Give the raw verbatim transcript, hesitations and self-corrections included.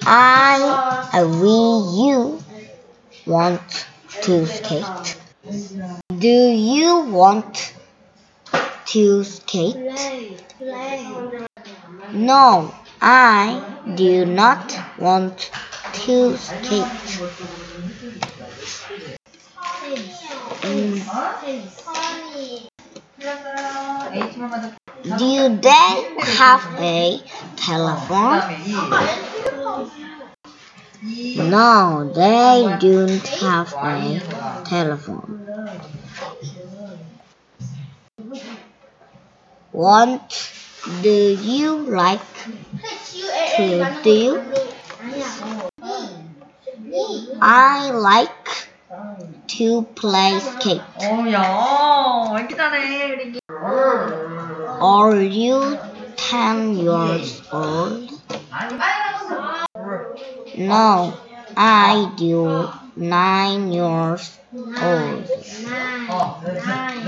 I agree you want to skate. Do you want to skate? No, I do not want to skate. Do they have a telephone? No, they don't have a telephone. What do you like to do? I like to play skate. Are you ten years old? No, I do nine years old.